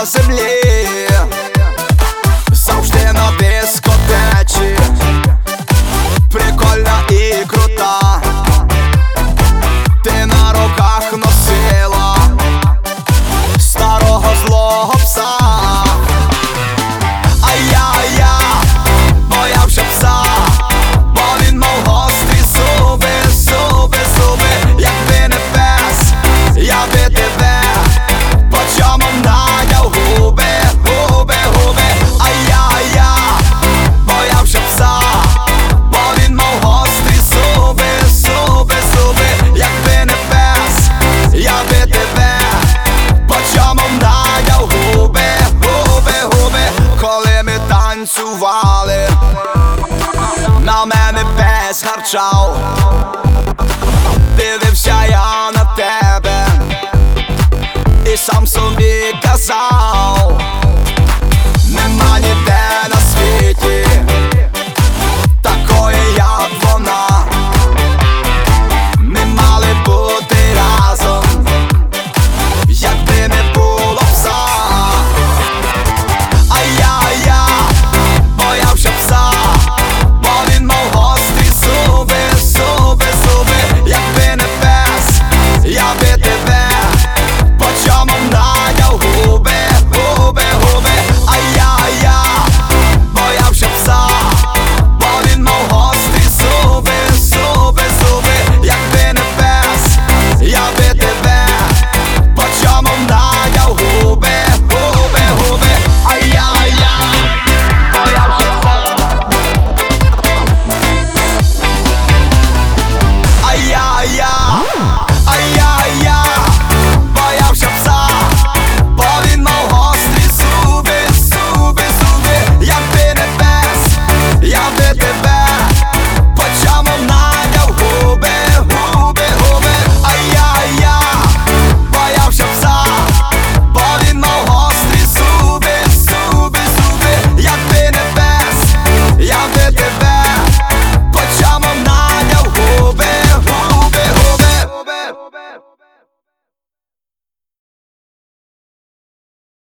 на землі, завжди на дискотечі, прикольна і крута. Ти на руках носила старого злого пса, а я боявся пса, бо він мав гострі зуби, зуби, зуби. Якби не пес, я би тебе по чому наняв губи, губи, губи. А я боявся пса, бо він мав гострі зуби, зуби, зуби. Якби не пес, я би тебе по чому наняв губи, губи, губи. Коли ми танцювали, на мене пес гарчав, дивився я на тебе і сам собі казав: